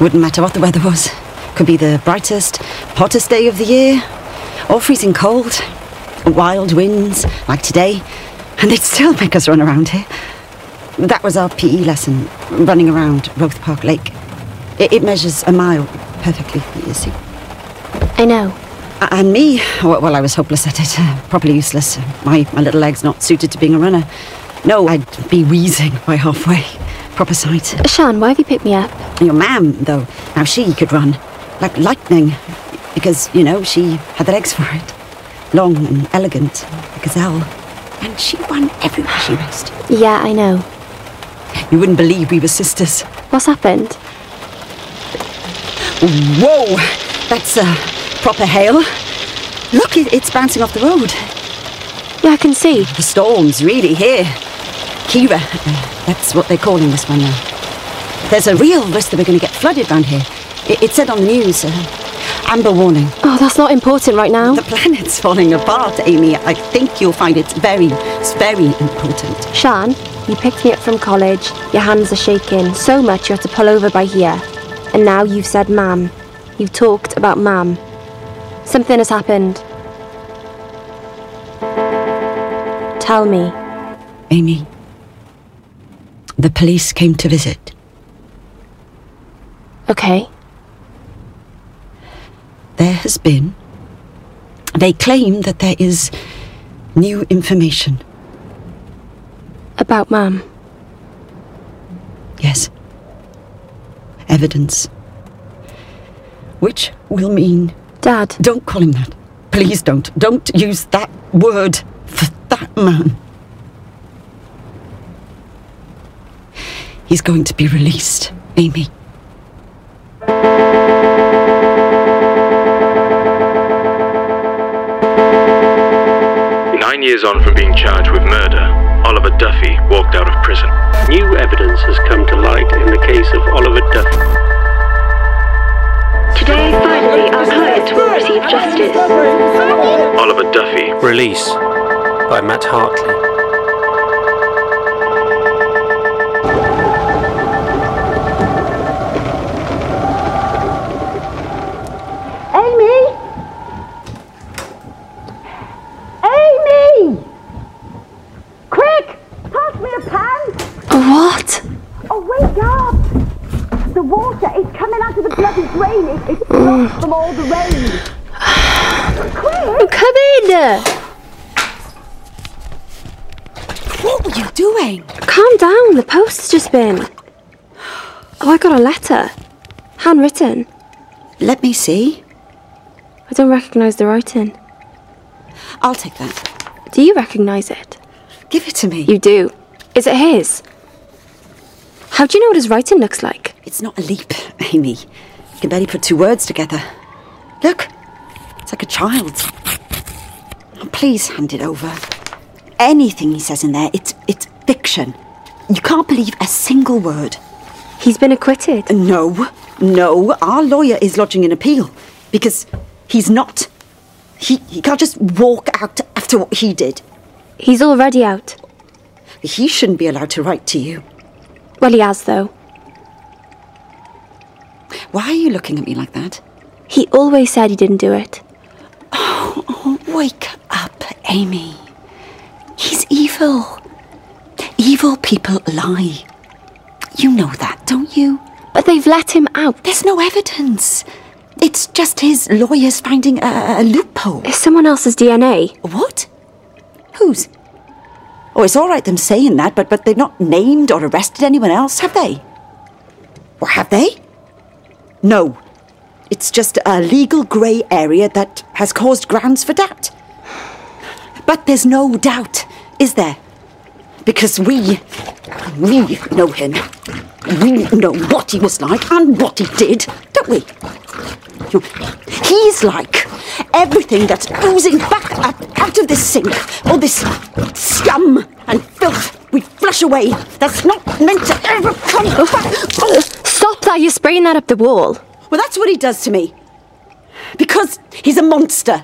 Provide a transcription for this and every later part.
Wouldn't matter what the weather was. Could be the brightest, hottest day of the year, or freezing cold, wild winds like today, and they'd still make us run around here. That was our PE lesson, running around Roath Park Lake. It measures a mile perfectly, you see. I know. And me, well, I was hopeless at it, properly useless. My little leg's not suited to being a runner. No, I'd be wheezing by halfway. Proper sight. Sian, why have you picked me up? Your mam, though, now she could run. Like lightning. Because, you know, she had the legs for it. Long and elegant, a gazelle. And she won everywhere she raced. Yeah, I know. You wouldn't believe we were sisters. What's happened? Whoa! That's proper hail. Look, it's bouncing off the road. Yeah, I can see. The storm's really here. Kira, that's what they're calling this one now. There's a real risk that we're going to get flooded round here. It said on the news, amber warning. Oh, that's not important right now. The planet's falling apart, Amy. I think you'll find it's very important. Sian, you picked me up from college. Your hands are shaking so much you had to pull over by here. And now you've said Mam. You've talked about Mam. Something has happened. Tell me. Amy, the police came to visit. Okay. There has been... They claim that there is new information. About Mam? Yes. Evidence. Which will mean... Dad. Don't call him that. Please don't. Don't use that word for that man. He's going to be released, Amy. 9 years on from being charged with murder, Oliver Duffy walked out of prison. New evidence has come to light in the case of Oliver Duffy. Today, finally, our client will receive justice. Oliver Duffy. Release by Matt Hartley. What? Oh, wake up! The water is coming out of the bloody drain. It's blocked from all the rain. Quick! Come in! What were you doing? Calm down, the post's just been... Oh, I got a letter. Handwritten. Let me see. I don't recognise the writing. I'll take that. Do you recognise it? Give it to me. You do. Is it his? How do you know what his writing looks like? It's not a leap, Amy. You can barely put two words together. Look, it's like a child's. Oh, please hand it over. Anything he says in there, it's fiction. You can't believe a single word. He's been acquitted. No. Our lawyer is lodging an appeal because he's not. He can't just walk out after what he did. He's already out. He shouldn't be allowed to write to you. Well, he has, though. Why are you looking at me like that? He always said he didn't do it. Oh, wake up, Amy. He's evil. Evil people lie. You know that, don't you? But they've let him out. There's no evidence. It's just his lawyers finding a loophole. It's someone else's DNA. What? Whose? Oh, it's all right them saying that, but they've not named or arrested anyone else, have they? Or have they? No. It's just a legal grey area that has caused grounds for doubt. But there's no doubt, is there? Because we know him. We know what he was like and what he did, don't we? He's like everything that's oozing back up out of this sink. All this scum and filth we flush away. That's not meant to ever come back. Oh. Stop that, you're spraying that up the wall. Well, that's what he does to me. Because he's a monster.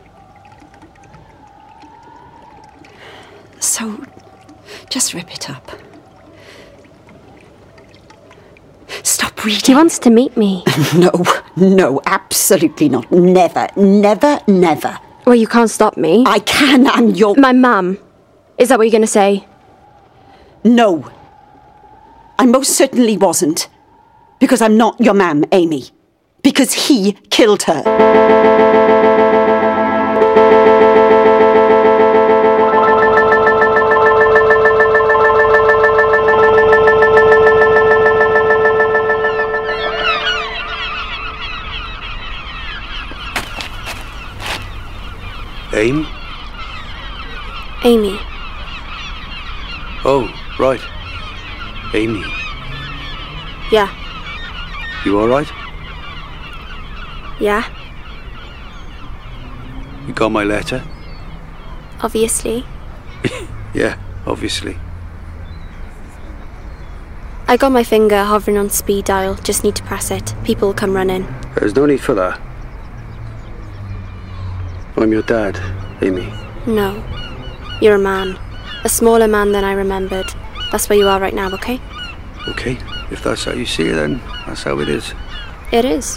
So, just rip it up. Stop He wants to meet me. No, absolutely not. Never, never, never. Well, you can't stop me. I can, and you're... My mum. Is that what you're going to say? No. I most certainly wasn't. Because I'm not your mam, Amy. Because he killed her. Amy? Amy. Oh, right. Amy. Yeah. You alright? Yeah. You got my letter? Obviously. Yeah, obviously. I got my finger hovering on speed dial. Just need to press it. People will come running. There's no need for that. I'm your dad, Amy. No. You're a man. A smaller man than I remembered. That's where you are right now, okay? Okay, if that's how you see it, then that's how it is. It is.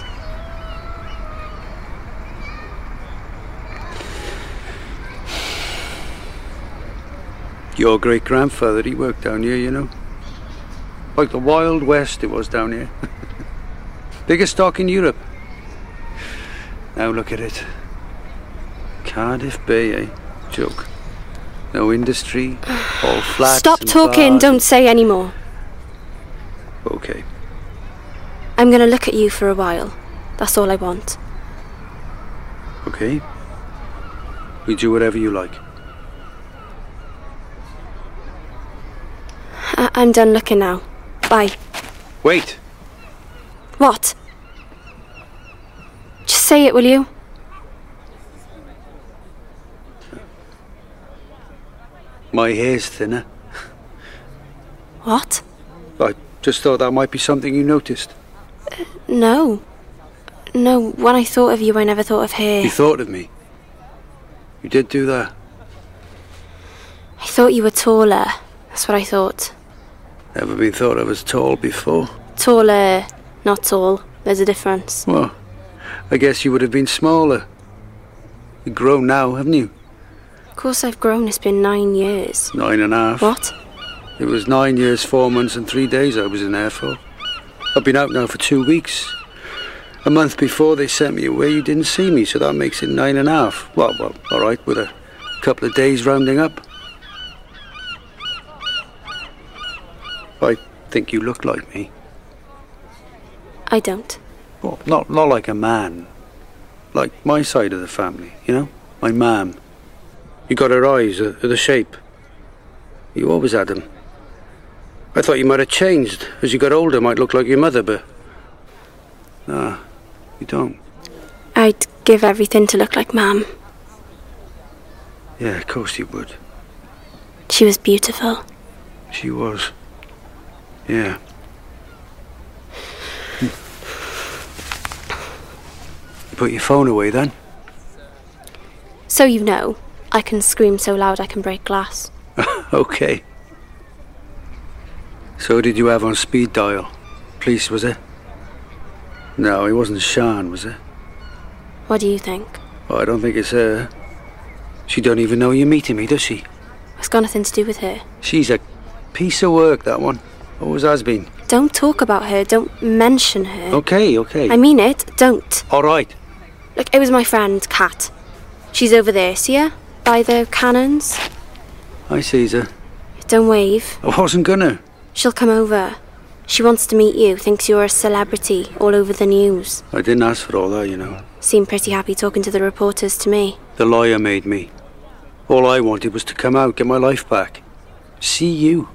Your great-grandfather, he worked down here, you know. Like the Wild West it was down here. Biggest stock in Europe. Now look at it. Cardiff Bay, eh? Joke. No industry, all flats. Stop and talking, bars. don't say any more. Okay. I'm gonna look at you for a while. That's all I want. Okay. We do whatever you like. I'm done looking now. Bye. Wait! What? Just say it, will you? My hair's thinner. What? I just thought that might be something you noticed. No. No, when I thought of you, I never thought of hair. You thought of me? You did do that? I thought you were taller. That's what I thought. Never been thought of as tall before. Taller, not tall. There's a difference. Well, I guess you would have been smaller. You've grown now, haven't you? Of course I've grown. It's been 9 years. 9.5. What? It was 9 years, 4 months and 3 days I was in there for. I've been out now for 2 weeks. A month before they sent me away, you didn't see me, so that makes it 9.5. Well, all right, with a couple of days rounding up. I think you look like me. I don't. Well, not like a man. Like my side of the family, you know? My mam. You got her eyes, the shape. You always had them. I thought you might have changed. As you got older, might look like your mother, but... Nah, you don't. I'd give everything to look like Mum. Yeah, of course you would. She was beautiful. She was. Yeah. You put your phone away then? So you know, I can scream so loud I can break glass. Okay. So did you have on speed dial? Police, was it? No, it wasn't Sian, was it? What do you think? Oh, I don't think it's her. She don't even know you're meeting me, does she? It's got nothing to do with her. She's a piece of work, that one. Always has been. Don't talk about her. Don't mention her. Okay. I mean it. Don't. All right. Look, it was my friend, Kat. She's over there, see her? By the cannons. I sees her. Don't wave. I wasn't gonna. She'll come over. She wants to meet you, thinks you're a celebrity all over the news. I didn't ask for all that, you know. Seemed pretty happy talking to the reporters to me. The lawyer made me. All I wanted was to come out, get my life back. See you.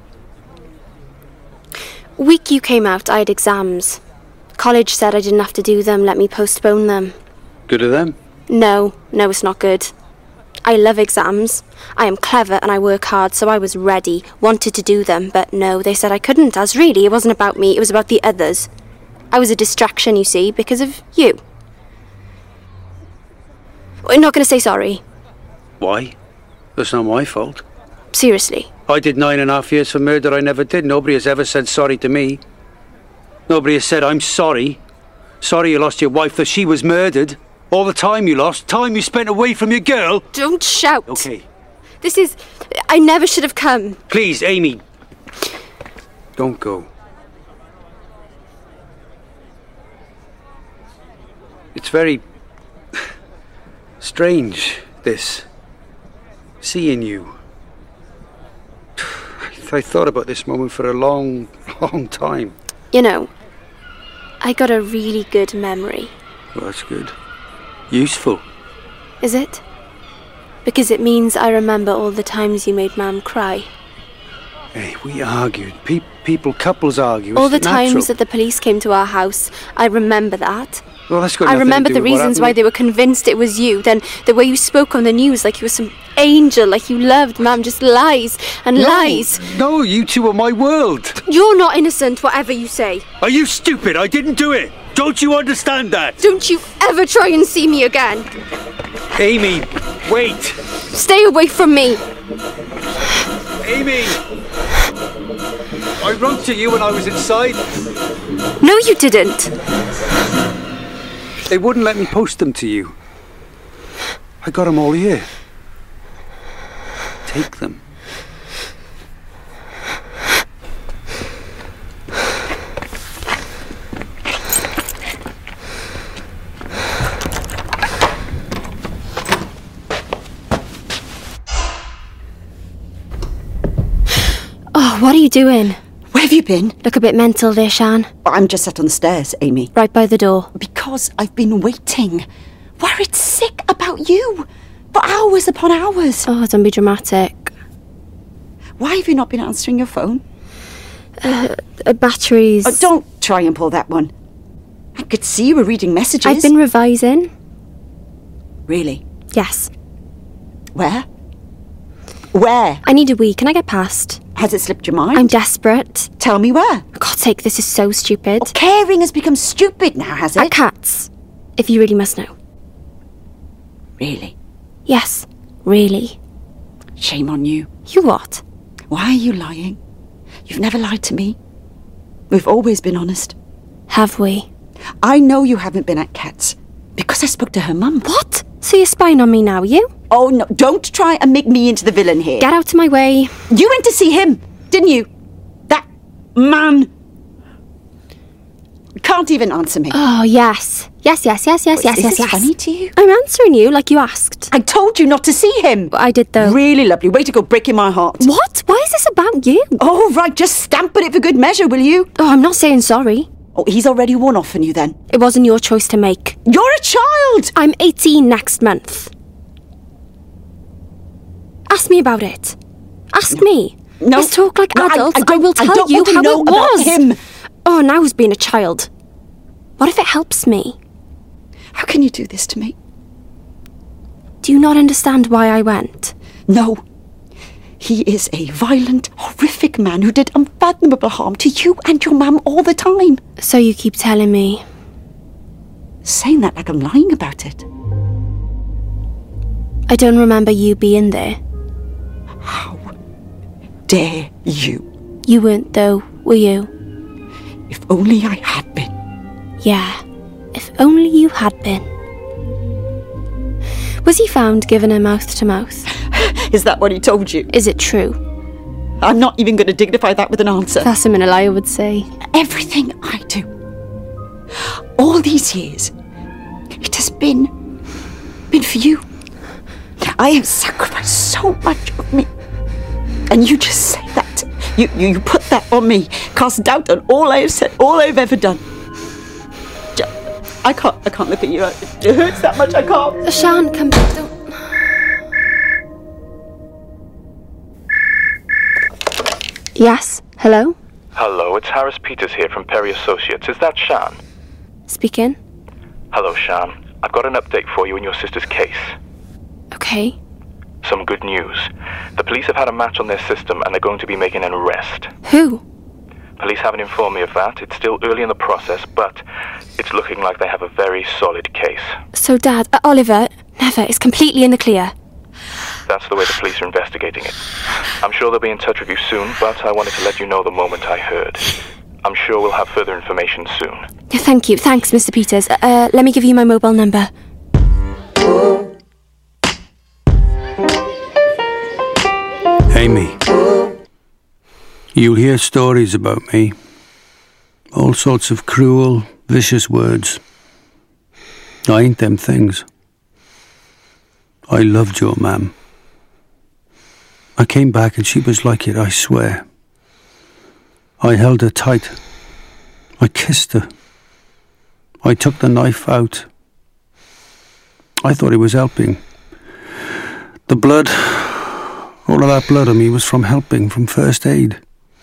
Week you came out, I had exams. College said I didn't have to do them, let me postpone them. Good of them? No, it's not good. I love exams. I am clever and I work hard, so I was ready, wanted to do them, but no, they said I couldn't, as really it wasn't about me, it was about the others. I was a distraction, you see, because of you. I'm not going to say sorry. Why? That's not my fault. Seriously. I did 9.5 years for murder I never did. Nobody has ever said sorry to me. Nobody has said I'm sorry. Sorry you lost your wife, that she was murdered. All the time you lost, time you spent away from your girl. Don't shout. Okay. I never should have come. Please, Amy. Don't go. It's very strange, this. Seeing you. I thought about this moment for a long, long time. You know, I got a really good memory. Well, that's good. Useful. Is it? Because it means I remember all the times you made Mum cry. Hey, we argued. Couples argue. All It's the natural. times that the police came to our house, I remember that. Well, that's got I nothing to remember do the with what reasons happened. why they were convinced it was you. Then the way you spoke on the news like you were some angel, like you loved Mum, just lies and lies. No, you two are my world. You're not innocent, whatever you say. Are you stupid? I didn't do it. Don't you understand that? Don't you ever try and see me again. Amy, wait. Stay away from me. Amy! I wrote to you when I was inside. No, you didn't. They wouldn't let me post them to you. I got them all here. Take them. Oh, what are you doing? Where have you been? Look a bit mental there, Shan. I'm just sat on the stairs, Amy. Right by the door. Because I've been waiting. Worried sick about you. For hours upon hours. Oh, don't be dramatic. Why have you not been answering your phone? Batteries. Oh, don't try and pull that one. I could see you were reading messages. I've been revising. Really? Yes. Where? Where? I need a wee. Can I get past? Has it slipped your mind? I'm desperate. Tell me where. For God's sake, this is so stupid. Caring has become stupid now, has At it? Cats. If you really must know. Really? Yes, really. Shame on you. You what? Why are you lying? You've never lied to me. We've always been honest. Have we? I know you haven't been at Kat's because I spoke to her mum. What? So you're spying on me now, are you? Oh, no, don't try and make me into the villain here. Get out of my way. You went to see him, didn't you? That man. Can't even answer me. Oh, yes. Yes. Is this funny to you? I'm answering you like you asked. I told you not to see him. I did, though. Really lovely. Way to go, breaking my heart. What? Why is this about you? Oh, right, just stamp at it for good measure, will you? Oh, I'm not saying sorry. Oh, he's already won off on you then. It wasn't your choice to make. You're a child! I'm 18 next month. Ask me about it. Ask me. No. Let's talk like No, adults. I will tell don't you want to how know it about was. him. Oh, now who's being a child? What if it helps me? How can you do this to me? Do you not understand why I went? No. He is a violent, horrific man who did unfathomable harm to you and your mum all the time. So you keep telling me. Saying that like I'm lying about it. I don't remember you being there. How dare you? You weren't though, were you? If only I had been. Yeah, if only you had been. Was he found giving her mouth to mouth? Is that what he told you? Is it true? I'm not even going to dignify that with an answer. That's a minute I would say. Everything I do, all these years, it has been for you. I have sacrificed so much of me. And you just say that. You put that on me. Cast doubt on all I have said, all I've ever done. I can't look at you. It hurts that much, I can't. Shan, come back. Don't... Yes, hello? Hello, it's Harris Peters here from Perry Associates. Is that Shan? Speaking. Hello, Shan. I've got an update for you in your sister's case. Okay. Some good news. The police have had a match on their system and they're going to be making an arrest. Who? Police haven't informed me of that. It's still early in the process, but it's looking like they have a very solid case. So, Dad, Oliver, never, is completely in the clear. That's the way the police are investigating it. I'm sure they'll be in touch with you soon, but I wanted to let you know the moment I heard. I'm sure we'll have further information soon. Thank you. Thanks, Mr. Peters. Let me give you my mobile number. Amy, you'll hear stories about me. All sorts of cruel, vicious words. I ain't them things. I loved your mam. I came back and she was like it, I swear. I held her tight. I kissed her. I took the knife out. I thought it was helping. The blood, all of that blood on me was from helping, from first aid.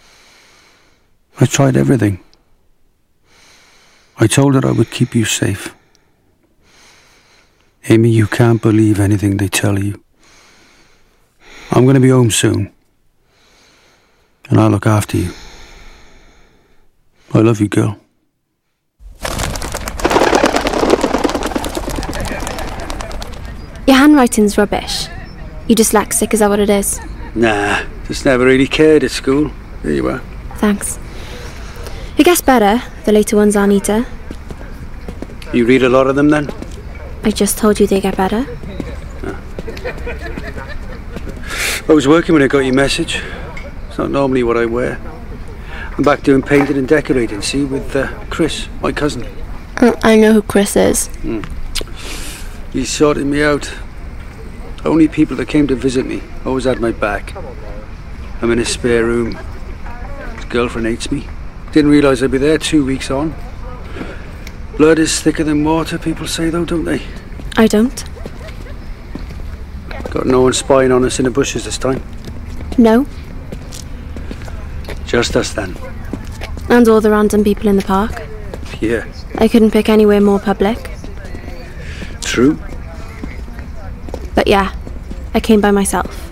I tried everything. I told her I would keep you safe. Amy, you can't believe anything they tell you. I'm going to be home soon. And I'll look after you. I love you, girl. Your handwriting's rubbish. You dyslexic, is that what it is? Nah, just never really cared at school. There you are. Thanks. It gets better, the later ones are neater. You read a lot of them then? I just told you they get better. I was working when I got your message. It's not normally what I wear. I'm back doing painting and decorating, see, with Chris, my cousin. I know who Chris is. He's sorted me out. Only people that came to visit me always had my back. I'm in a spare room. His girlfriend hates me. Didn't realise I'd be there 2 weeks on. Blood is thicker than water, people say though, don't they? I don't. Got no one spying on us in the bushes this time. No. Just us then. And all the random people in the park. Yeah. I couldn't pick anywhere more public. True. But yeah, I came by myself.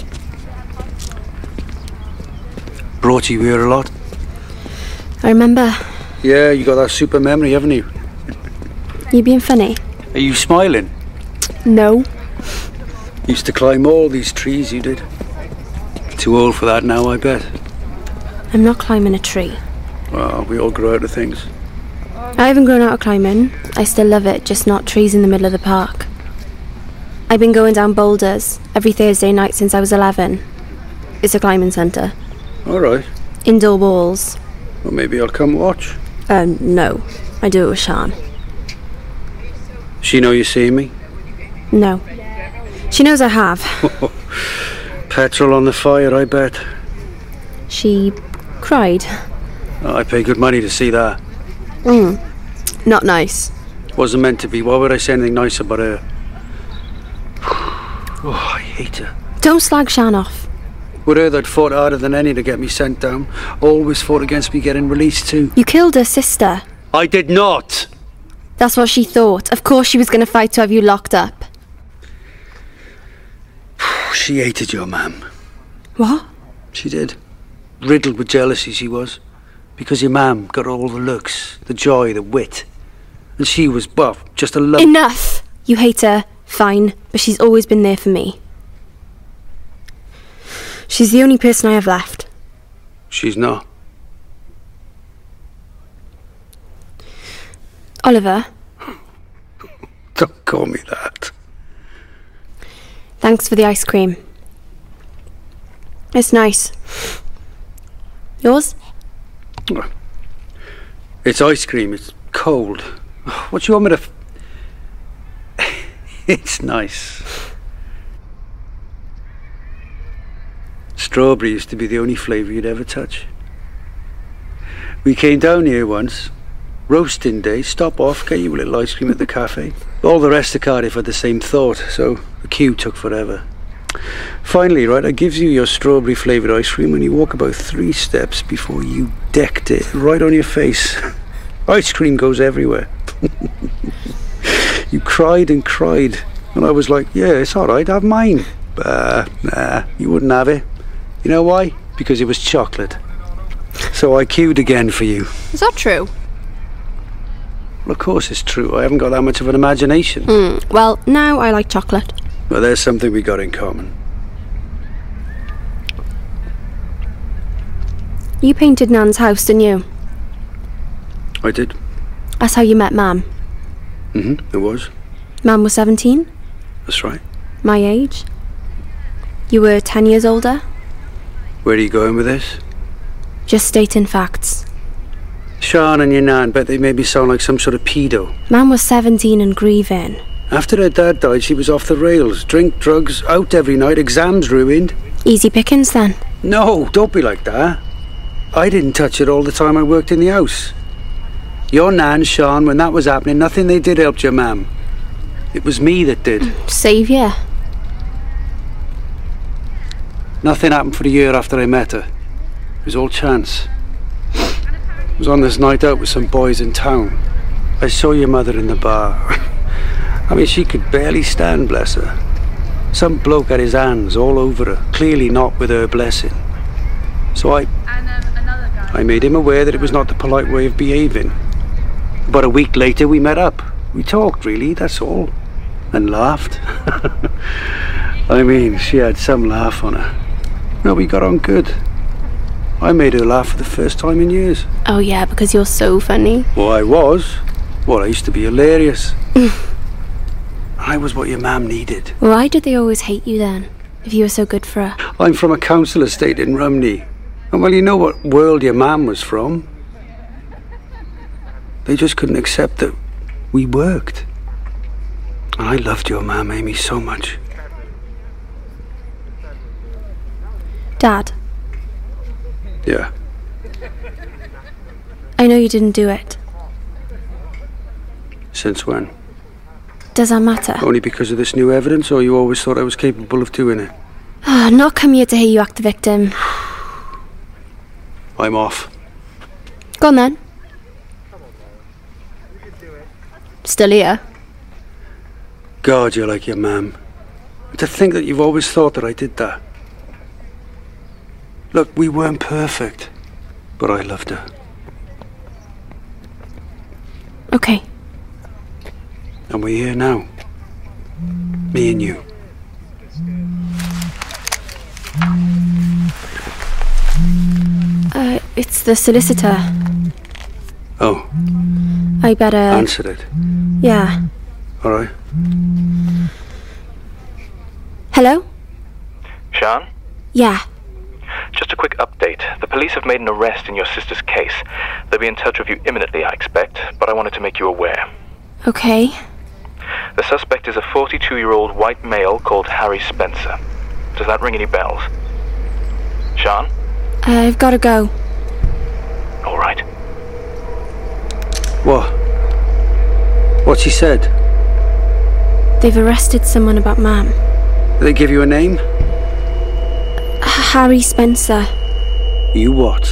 Brought you here a lot? I remember. Yeah, you got that super memory, haven't you? You being funny? Are you smiling? No. Used to climb all these trees, you did. Too old for that now, I bet. I'm not climbing a tree. Well, we all grow out of things. I haven't grown out of climbing. I still love it, just not trees in the middle of the park. I've been going down boulders every Thursday night since I was 11. It's a climbing centre. All right. Indoor walls. Well, maybe I'll come watch. No. I do it with Sian. She know you see me? No. She knows I have. Petrol on the fire, I bet. She cried. Oh, I pay good money to see that. Not nice. Wasn't meant to be. Why would I say anything nice about her? Oh, I hate her. Don't slag Sian off. With her that fought harder than any to get me sent down, always fought against me getting released too. You killed her sister. I did not! That's what she thought. Of course she was going to fight to have you locked up. She hated your mam. What? She did. Riddled with jealousy she was. Because your mam got all the looks, the joy, the wit. And she was, well, just a love... Enough! You hate her, fine, but she's always been there for me. She's the only person I have left. She's not. Oliver. Don't call me that. Thanks for the ice cream. It's nice. Yours? It's ice cream, it's cold. What do you want me to... It's nice. Strawberry used to be the only flavour you'd ever touch. We came down here once, roasting day, stop off, get you a little ice cream at the cafe. All the rest of Cardiff had the same thought, so the queue took forever. Finally, right, I gives you your strawberry flavoured ice cream and you walk about 3 steps before you decked it right on your face. Ice cream goes everywhere. You cried and cried, and I was like, yeah, it's alright, have mine. Nah, you wouldn't have it. You know why? Because it was chocolate. So I queued again for you. Is that true? Well, of course it's true. I haven't got that much of an imagination. Well, now I like chocolate. Well, there's something we got in common. You painted Nan's house, didn't you? I did. That's how you met Mam. It was. Mam was 17? That's right. My age? You were 10 years older? Where are you going with this? Just stating facts. Sean and your nan bet they made me sound like some sort of pedo. Mam was 17 and grieving. After her dad died, she was off the rails. Drink, drugs, out every night, exams ruined. Easy pickings then. No, don't be like that. I didn't touch it all the time I worked in the house. Your nan, Sean, when that was happening, nothing they did helped your mam. It was me that did. Saviour. Nothing happened for a year after I met her. It was all chance. I was on this night out with some boys in town. I saw your mother in the bar. I mean, she could barely stand, bless her. Some bloke had his hands all over her, clearly not with her blessing. So I made him aware that it was not the polite way of behaving. About a week later, we met up. We talked, really, that's all. And laughed. I mean, she had some laugh on her. No, we got on good. I made her laugh for the first time in years. Oh yeah, because you're so funny. Well, I was. Well, I used to be hilarious. I was what your mam needed. Why did they always hate you then, if you were so good for her? I'm from a council estate in Rumney. And well, you know what world your mam was from. They just couldn't accept that we worked. And I loved your mam, Amy, so much. Dad, Yeah. I know you didn't do it. Since when? Does that matter? Only because of this new evidence, or you always thought I was capable of doing it? Not come here to hear you act the victim. I'm off. Go on then. Still here? God, you're like your mam. To think that you've always thought that I did that. Look, we weren't perfect, but I loved her. Okay. And we're here now. Me and you. It's the solicitor. Oh, I better... answered it. Yeah. All right. Hello? Sean? Yeah. Just a quick update. The police have made an arrest in your sister's case. They'll be in touch with you imminently, I expect, but I wanted to make you aware. Okay. The suspect is a 42-year-old white male called Harry Spencer. Does that ring any bells? Sean? I've got to go. All right. What? What's he said? They've arrested someone about Mam. Did they give you a name? Harry Spencer. You what?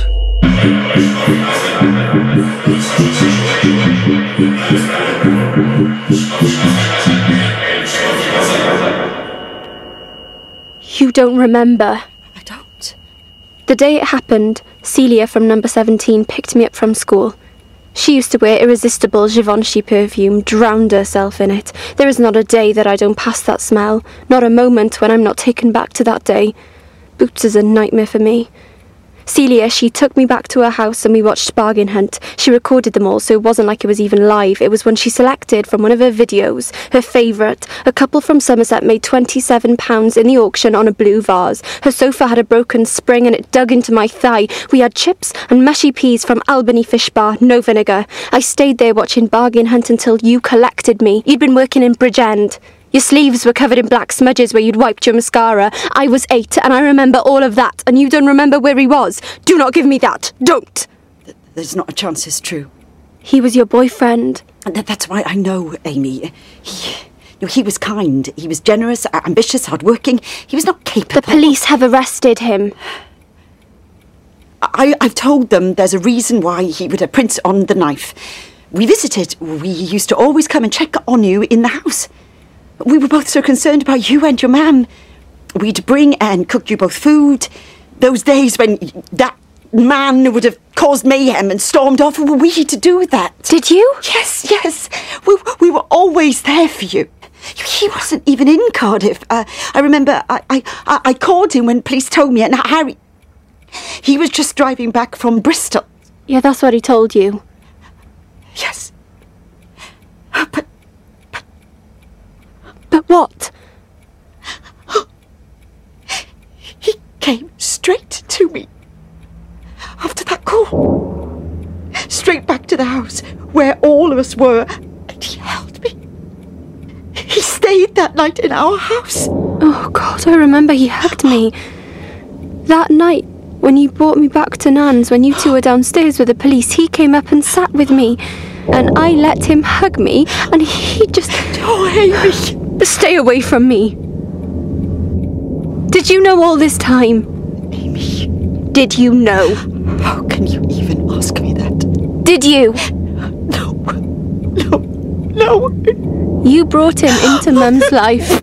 You don't remember? I don't. The day it happened, Celia from number 17 picked me up from school. She used to wear irresistible Givenchy perfume, drowned herself in it. There is not a day that I don't pass that smell, not a moment when I'm not taken back to that day. Boots is a nightmare for me. Celia, she took me back to her house and we watched Bargain Hunt. She recorded them all, so it wasn't like it was even live. It was when she selected from one of her videos, her favourite. A couple from Somerset made £27 in the auction on a blue vase. Her sofa had a broken spring and it dug into my thigh. We had chips and mushy peas from Albany Fish Bar, no vinegar. I stayed there watching Bargain Hunt until you collected me. You'd been working in Bridgend. Your sleeves were covered in black smudges where you'd wiped your mascara. I was 8 and I remember all of that, and you don't remember where he was. Do not give me that. Don't. There's not a chance it's true. He was your boyfriend. And that's why I know, Amy. He was kind. He was generous, ambitious, hardworking. He was not capable. The police have arrested him. I've told them there's a reason why he would have prints on the knife. We visited. We used to always come and check on you in the house. We were both so concerned about you and your mam. We'd bring and cook you both food. Those days when that man would have caused mayhem and stormed off, were we to do that? Did you? Yes. We were always there for you. He wasn't even in Cardiff. I remember I called him when police told me, and Harry... He was just driving back from Bristol. Yeah, that's what he told you. Yes. But what? He came straight to me after that call. Straight back to the house where all of us were, and he held me. He stayed that night in our house. Oh, God, I remember he hugged me. That night, when you brought me back to Nan's, when you two were downstairs with the police, he came up and sat with me. And I let him hug me, and he just... Oh, Amy! Stay away from me. Did you know all this time? Amy. Did you know? How can you even ask me that? Did you? No. You brought him into Mum's life.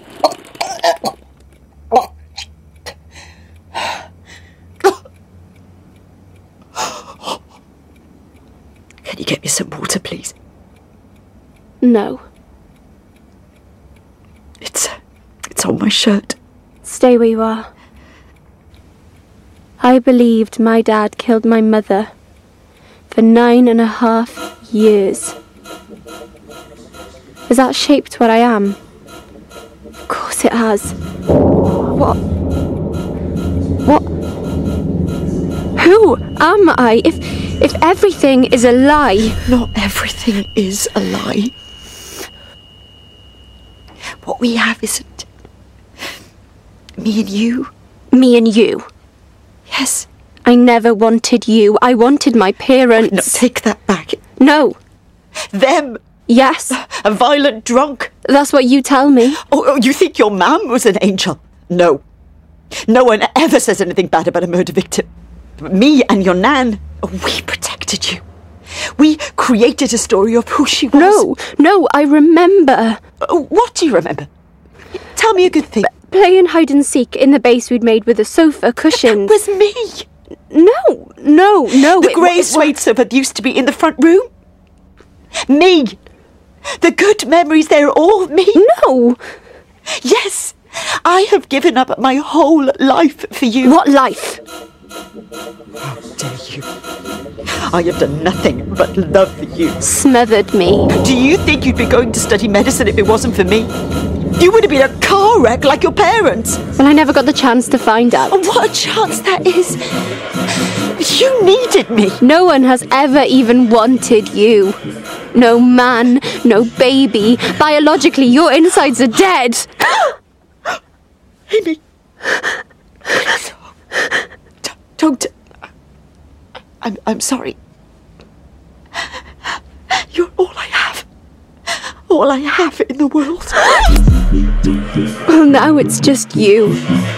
Can you get me some water, please? No. It's on my shirt. Stay where you are. I believed my dad killed my mother for 9.5 years. Has that shaped what I am? Of course it has. What? Who am I if everything is a lie? Not everything is a lie. What we have isn't. Me and you. Me and you? Yes. I never wanted you. I wanted my parents. No, take that back. No. Them. Yes. A violent drunk. That's what you tell me. Oh, you think your mum was an angel? No. No one ever says anything bad about a murder victim. But me and your Nan, we protected you. We created a story of who she was. No, I remember. What do you remember? Tell me a good thing. Playing hide and seek in the base we'd made with the sofa cushions. It was me. No. The grey suede sofa that used to be in the front room. Me. The good memories, they're all me. No. Yes. I have given up my whole life for you. What life? How dare you? I have done nothing but love you. Smothered me. Do you think you'd be going to study medicine if it wasn't for me? You would have been a car wreck like your parents. Well, I never got the chance to find out. Oh, what a chance that is. You needed me. No one has ever even wanted you. No man, no baby. Biologically, your insides are dead. Amy. Don't. I'm sorry. You're all I have. All I have in the world. Well, now it's just you.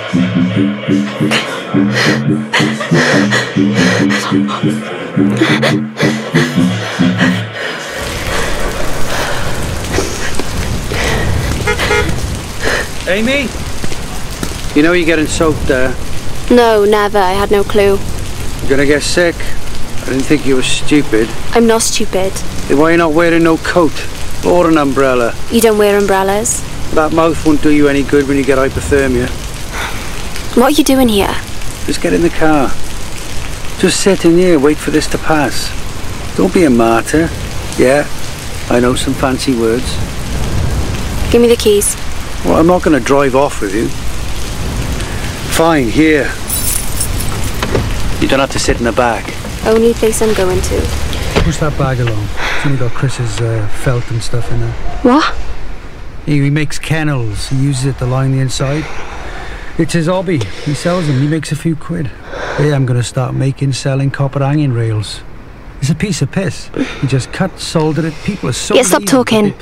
Amy? You know you're getting soaked there. No, never. I had no clue. You're gonna get sick. I didn't think you were stupid. I'm not stupid. Then why are you not wearing no coat? Or an umbrella? You don't wear umbrellas. That mouth won't do you any good when you get hypothermia. What are you doing here? Just get in the car. Just sit in here, wait for this to pass. Don't be a martyr. Yeah, I know some fancy words. Give me the keys. Well, I'm not going to drive off with you. Fine, here. You don't have to sit in the back. Only place I'm going to. Push that bag along. It's only got Chris's felt and stuff in it. What? He makes kennels. He uses it to line the inside. It's his hobby. He sells them. He makes a few quid. Yeah, I'm going to start selling copper hanging rails. It's a piece of piss. He just cut, soldered it. People are so... Yeah, stop talking.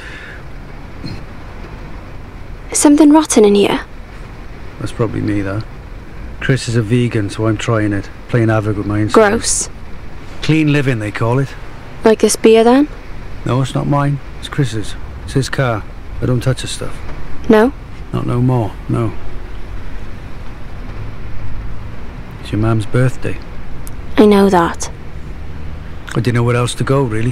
Is something rotten in here? That's probably me, though. Chris is a vegan, so I'm trying it. Playing havoc with my insides. Gross. Clean living, they call it. Like this beer, then? No, it's not mine. It's Chris's. It's his car. I don't touch his stuff. No? Not no more, no. It's your mum's birthday. I know that. I didn't know where else to go, really.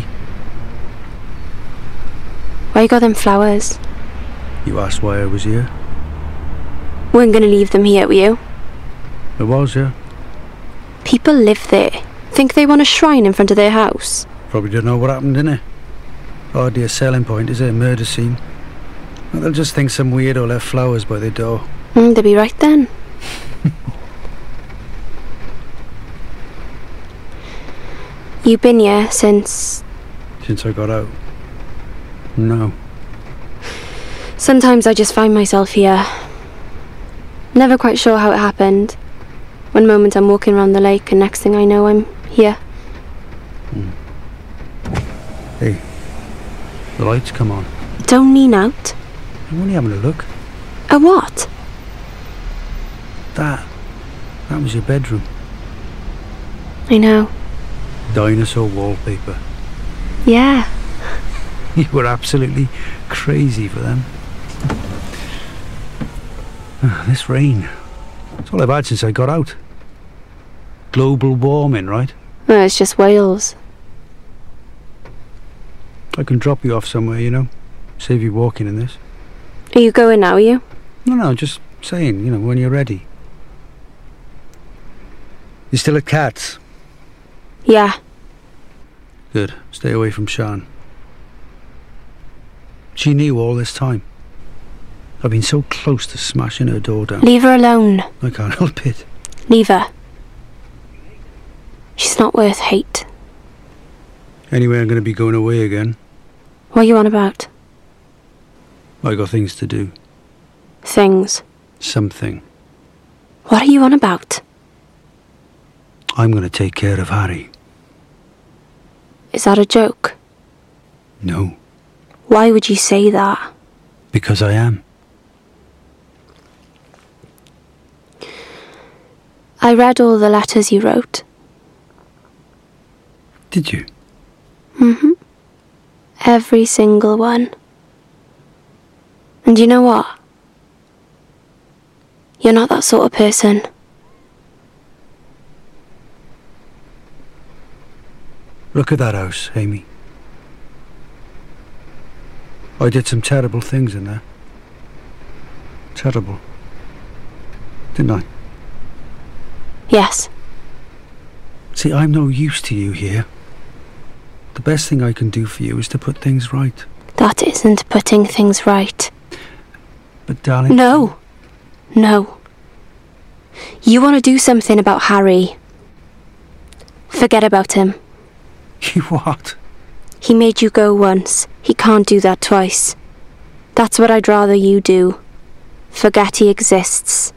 Why you got them flowers? You asked why I was here. Weren't gonna leave them here, were you? I was, yeah. People live there. Think they want a shrine in front of their house? Probably don't know what happened, innit? Hardly a selling point, is it? A murder scene. Well, they'll just think some weirdo left flowers by their door. They'll be right then. You been here since... Since I got out? No. Sometimes I just find myself here. Never quite sure how it happened. One moment I'm walking around the lake and next thing I know I'm here. Hey, the lights come on. Don't lean out. I'm only having a look. A what? That was your bedroom. I know. Dinosaur wallpaper. Yeah. You were absolutely crazy for them. This rain. It's all I've had since I got out. Global warming, right? Well, it's just Wales. I can drop you off somewhere, you know. Save you walking in this. Are you going now, are you? No, just saying, you know, when you're ready. You still at Cats? Yeah. Good. Stay away from Sian. She knew all this time. I've been so close to smashing her door down. Leave her alone. I can't help it. Leave her. She's not worth hate. Anyway, I'm going to be going away again. What are you on about? I got things to do. Things. Something. What are you on about? I'm going to take care of Harry. Is that a joke? No, Why would you say that? because I am. I read all the letters you wrote. Did you? Mm-hmm. Every single one. And you know what? You're not that sort of person. Look at that house, Amy. I did some terrible things in there. Terrible. Didn't I? Yes. See, I'm no use to you here. The best thing I can do for you is to put things right. That isn't putting things right. But darling... No. No. You want to do something about Harry. Forget about him. You what? He made you go once. He can't do that twice. That's what I'd rather you do. Forget he exists.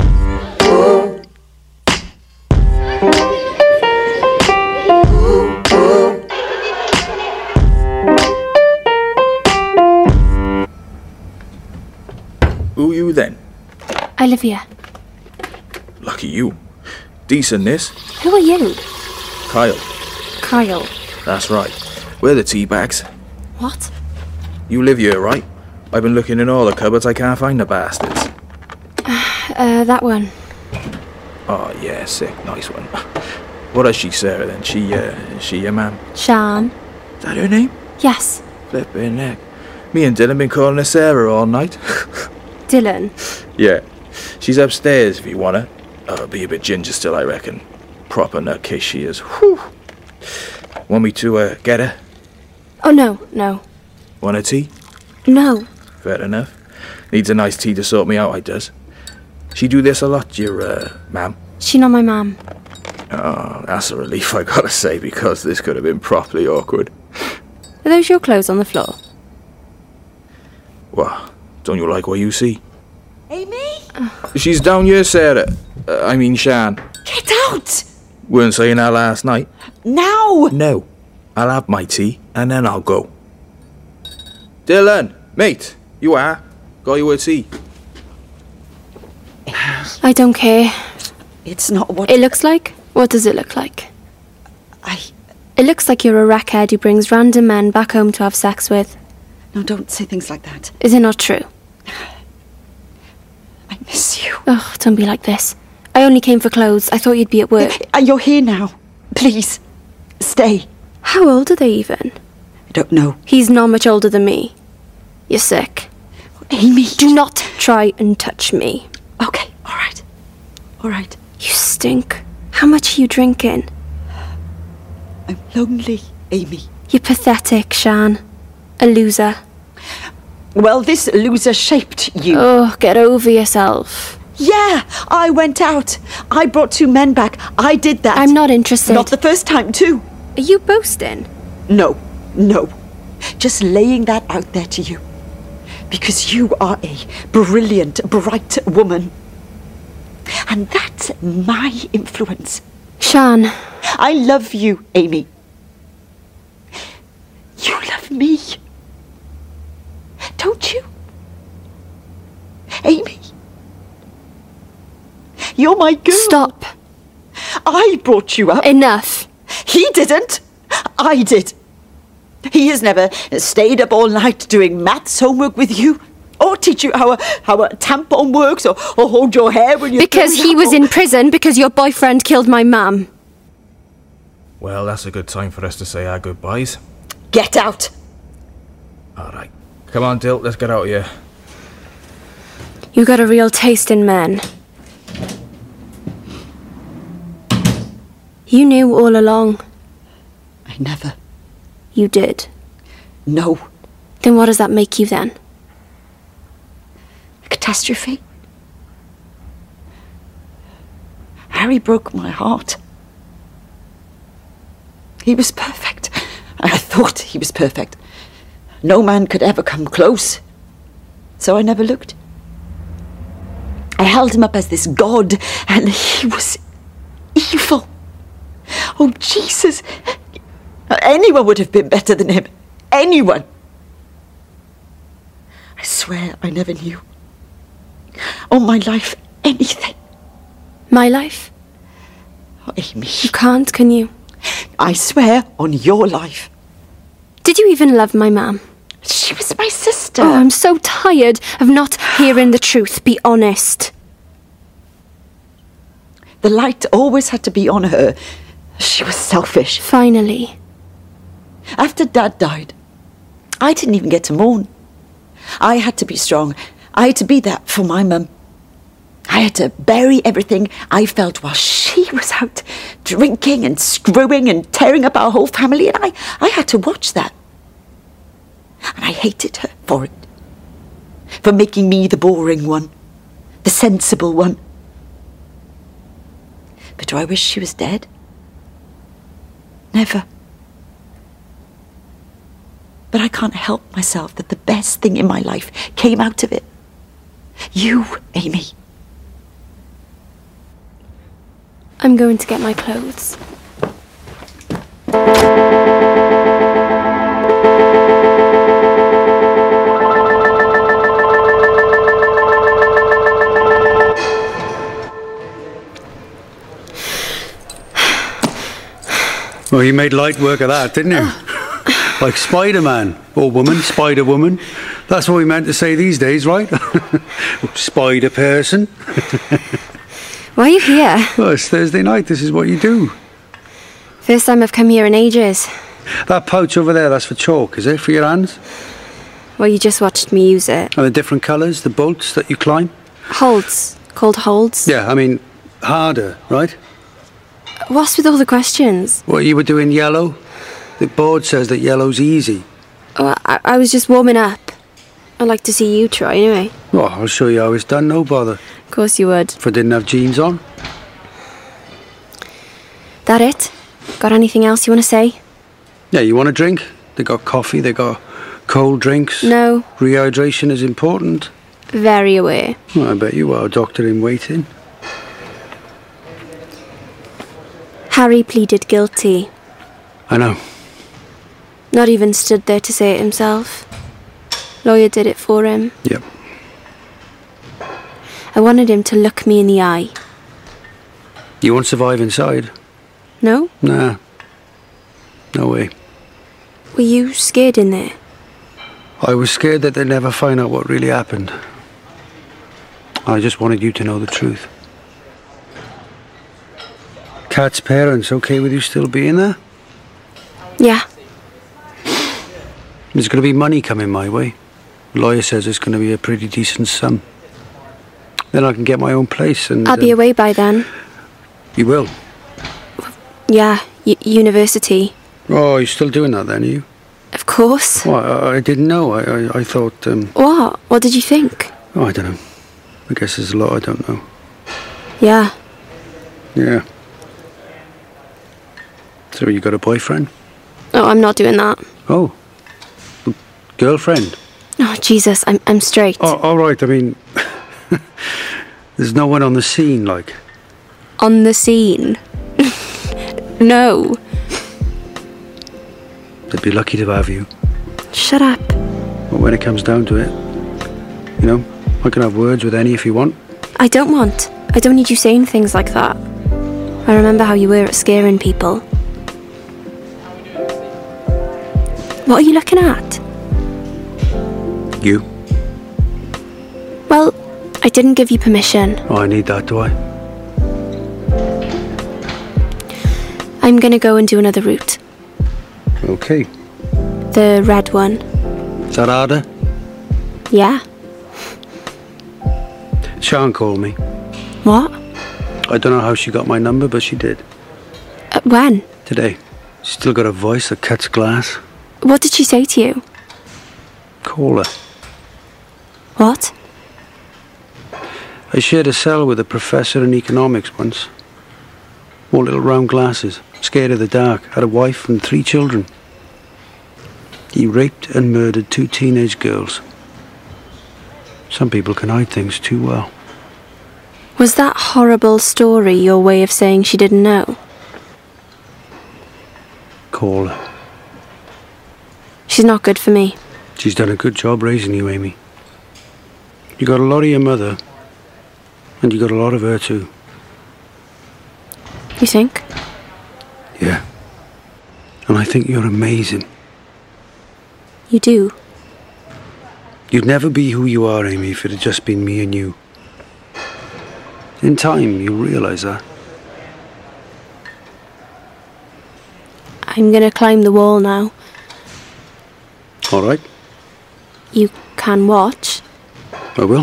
Who you then? Olivia. Lucky you. Decent this. Who are you? Kyle. Kyle. That's right. We're the tea bags. What? You live here, right? I've been looking in all the cupboards, I can't find the bastards. That one. Oh yeah, sick, nice one. What is she, Sarah, then? She your man? Sian. Is that her name? Yes. Flippin' neck. Me and Dylan been calling her Sarah all night. Dylan. Yeah. She's upstairs if you want her. Be a bit ginger still, I reckon. Proper nutcase she is. Whew. Want me to get her? Oh, no. Want a tea? No. Fair enough. Needs a nice tea to sort me out, I does. She do this a lot, your, ma'am? She not my mum. Oh, that's a relief, I gotta say, because this could have been properly awkward. Are those your clothes on the floor? What? Don't you like what you see? Amy? She's down here, Sarah. I mean, Sian. Get out! Weren't saying that last night. Now! No. I'll have my tea, and then I'll go. Dylan, mate, you are? Got you a tea? I don't care. It's not what... It looks like? What does it look like? I... It looks like you're a wreckhead who brings random men back home to have sex with. No, don't say things like that. Is it not true? I miss you. Oh, don't be like this. I only came for clothes. I thought you'd be at work. You're here now. Please, stay. How old are they even? I don't know. He's not much older than me. You're sick. Amy. Do not try and touch me. Okay, all right. All right. You stink. How much are you drinking? I'm lonely. Amy? You're pathetic, Shan. A loser. Well, this loser shaped you. Oh, get over yourself. Yeah, I went out. I brought 2 men back. I did that. I'm not interested. Not the first time, too. Are you boasting? No. Just laying that out there to you. Because you are a brilliant, bright woman. And that's my influence. Shan. I love you, Amy. You love me. Don't you? Amy. You're my girl. Stop. I brought you up. Enough. He didn't. I did. He has never stayed up all night doing maths homework with you, or teach you how a tampon works, or hold your hair when you're... Because he was in prison because your boyfriend killed my mum. Well, that's a good time for us to say our goodbyes. Get out. All right. Come on, Dill, let's get out of here. You got a real taste in men. You knew all along. I never. You did. No. Then what does that make you then? A catastrophe. Harry broke my heart. He was perfect. I thought he was perfect. No man could ever come close. So I never looked. I held him up as this god, and he was evil. Oh, Jesus. Anyone would have been better than him. Anyone. I swear I never knew. All my life, anything. My life? Oh, Amy. You can't, can you? I swear on your life. Did you even love my mum? She was my sister. Oh, I'm so tired of not hearing the truth. Be honest. The light always had to be on her. She was selfish. Finally. After Dad died, I didn't even get to mourn. I had to be strong. I had to be that for my mum. I had to bury everything I felt while she was out drinking and screwing and tearing up our whole family, and I had to watch that. And I hated her for it. For making me the boring one. The sensible one. But do I wish she was dead? Never. But I can't help myself that the best thing in my life came out of it. You, Amy. I'm going to get my clothes. Well, you made light work of that, didn't you? Like Spider-Man, or woman, Spider-Woman. That's what we meant to say these days, right? Spider-person. Why are you here? Well, it's Thursday night, this is what you do. First time I've come here in ages. That pouch over there, that's for chalk, is it, for your hands? Well, you just watched me use it. And the different colours, the bolts that you climb? Holds. Called holds. Yeah, I mean, harder, right? What's with all the questions? What, you were doing yellow? The board says that yellow's easy. Oh, I was just warming up. I'd like to see you try anyway. Well, I'll show you how it's done, no bother. Of course you would. If I didn't have jeans on. That it? Got anything else you want to say? Yeah, you want a drink? They got coffee, they got cold drinks. No. Rehydration is important. Very aware. Well, I bet you are, doctor in waiting. Harry pleaded guilty. I know. Not even stood there to say it himself. Lawyer did it for him. Yep. I wanted him to look me in the eye. You won't survive inside. No? Nah. No way. Were you scared in there? I was scared that they'd never find out what really happened. I just wanted you to know the truth. Kat's parents okay with you still being there? Yeah. There's going to be money coming my way. The lawyer says it's going to be a pretty decent sum. Then I can get my own place and... I'll be away by then. You will? Yeah, university. Oh, you're still doing that then, are you? Of course. Well, I didn't know. I thought... What? What did you think? Oh, I don't know. I guess there's a lot I don't know. Yeah. Yeah. So you got a boyfriend? Oh, I'm not doing that. Oh. Girlfriend? Oh, Jesus, I'm straight. Oh, all right, I mean... there's no one on the scene, like... On the scene? No. They'd be lucky to have you. Shut up. But when it comes down to it, you know, I can have words with any if you want. I don't want. I don't need you saying things like that. I remember how you were at scaring people. What are you looking at? You? Well, I didn't give you permission. Oh, I need that, do I? I'm gonna go and do another route. Okay. The red one. Is that harder? Yeah. Sian called me. What? I don't know how she got my number, but she did. When? Today. She's still got a voice that cuts glass. What did she say to you? Call her. What? I shared a cell with a professor in economics once. Wore little round glasses. Scared of the dark. Had a wife and 3 children. He raped and murdered 2 teenage girls. Some people can hide things too well. Was that horrible story your way of saying she didn't know? Call her. She's not good for me. She's done a good job raising you, Amy. You got a lot of your mother, and you got a lot of her too. You think? Yeah. And I think you're amazing. You do? You'd never be who you are, Amy, if it had just been me and you. In time, you'll realise that. I'm gonna climb the wall now. All right, You can watch. I will.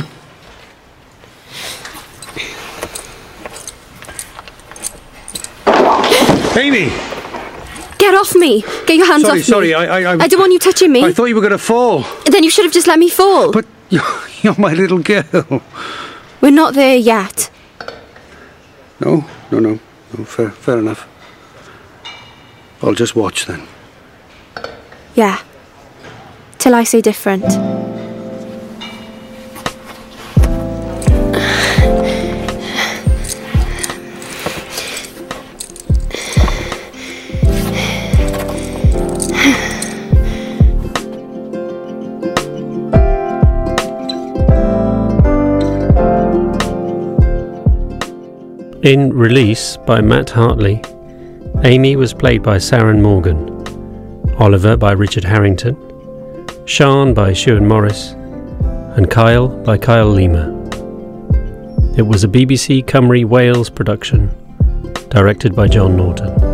Amy! Get off me! Get your hands off me! Sorry, I I don't want you touching me. I thought you were going to fall. Then you should have just let me fall. But you're my little girl. We're not there yet. No, fair enough. I'll just watch then. Yeah. Till I say different. In Release by Matt Hartley, Amy was played by Saren Morgan, Oliver by Richard Harrington, Sian by Siwan Morris, and Kyle by Kyle Lima. It was a BBC Cymru Wales production, directed by John Norton.